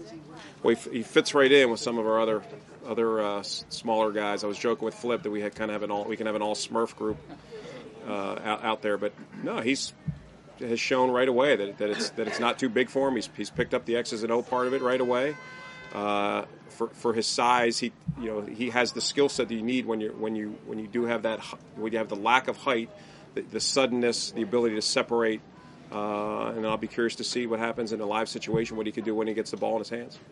Well, he fits right in with some of our other smaller guys. I was joking with Flip that we can have an all Smurf group out there, but no, has shown right away that it's not too big for him. He's picked up the X's and O part of it right away. For his size, he has the skill set that you need when you have the lack of height, the suddenness, the ability to separate. And I'll be curious to see what happens in a live situation, what he could do when he gets the ball in his hands.